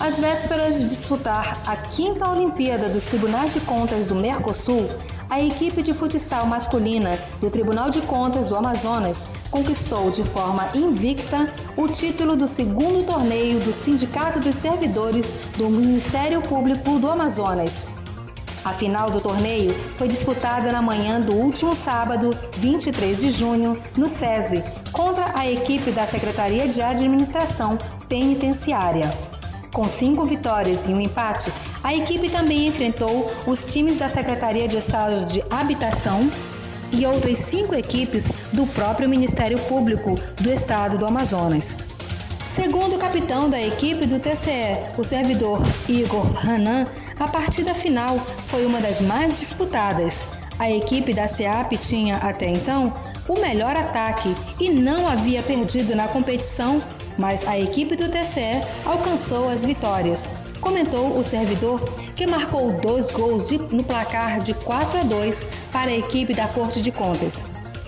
Às vésperas de disputar a 5ª Olimpíada dos Tribunais de Contas do Mercosul, a equipe de futsal masculina do Tribunal de Contas do Amazonas conquistou de forma invicta o título do 2º torneio do Sindicato dos Servidores do Ministério Público do Amazonas. A final do torneio foi disputada na manhã do último sábado, 23 de junho, no SESI, contra a equipe da Secretaria de Administração Penitenciária. Com 5 vitórias e um empate, a equipe também enfrentou os times da Secretaria de Estado de Habitação e outras 5 equipes do próprio Ministério Público do Estado do Amazonas. Segundo o capitão da equipe do TCE, o servidor Igor Hanan, a partida final foi uma das mais disputadas. A equipe da SEAP tinha, até então, o melhor ataque e não havia perdido na competição, mas a equipe do TCE alcançou as vitórias. Comentou o servidor, que marcou 2 gols no placar de 4-2 para a equipe da Corte de Contas.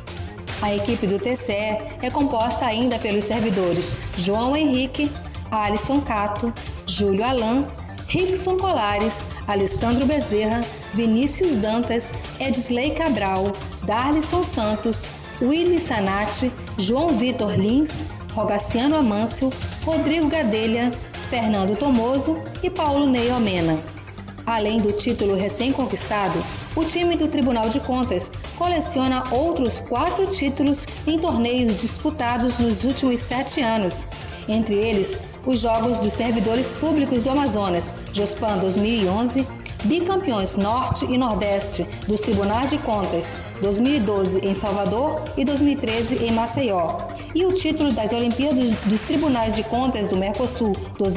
A equipe do TCE é composta ainda pelos servidores João Henrique, Alisson Cato, Júlio Alan, Rickson Colares, Alessandro Bezerra, Vinícius Dantas, Edisley Cabral, Darlisson Santos, Willy Sanatti, João Vitor Lins, Rogaciano Amâncio, Rodrigo Gadelha, Fernando Tomoso e Paulo Ney Omena. Além do título recém-conquistado, o time do Tribunal de Contas coleciona outros 4 títulos em torneios disputados nos últimos 7 anos. Entre eles, os Jogos dos Servidores Públicos do Amazonas, JOSPAM 2011, bicampeões Norte e Nordeste dos Tribunais de Contas, 2012 em Salvador e 2013 em Maceió, e o título das Olimpíadas dos Tribunais de Contas do Mercosul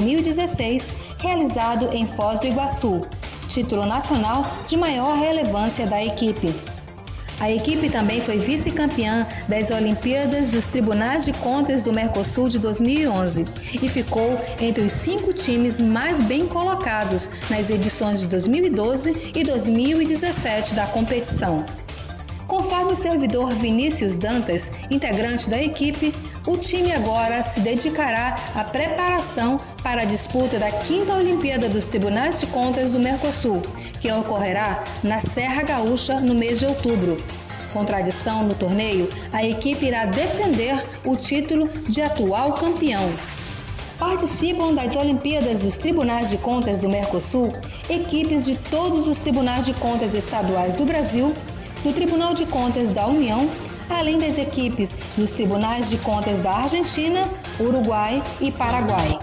2016, realizado em Foz do Iguaçu, título nacional de maior relevância da equipe. A equipe também foi vice-campeã das Olimpíadas dos Tribunais de Contas do Mercosul de 2011 e ficou entre os 5 times mais bem colocados nas edições de 2012 e 2017 da competição. Conforme o servidor Vinícius Dantas, integrante da equipe, o time agora se dedicará à preparação para a disputa da 5ª Olimpíada dos Tribunais de Contas do Mercosul, que ocorrerá na Serra Gaúcha no mês de outubro. Com tradição no torneio, a equipe irá defender o título de atual campeão. Participam das Olimpíadas dos Tribunais de Contas do Mercosul equipes de todos os Tribunais de Contas estaduais do Brasil, do Tribunal de Contas da União, além das equipes dos Tribunais de Contas da Argentina, Uruguai e Paraguai.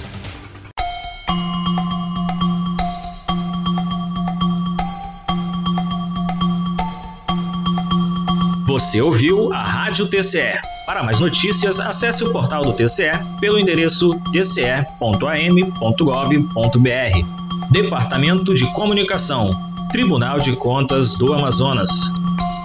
Você ouviu a Rádio TCE. Para mais notícias, acesse o portal do TCE pelo endereço tce.am.gov.br. Departamento de Comunicação, Tribunal de Contas do Amazonas.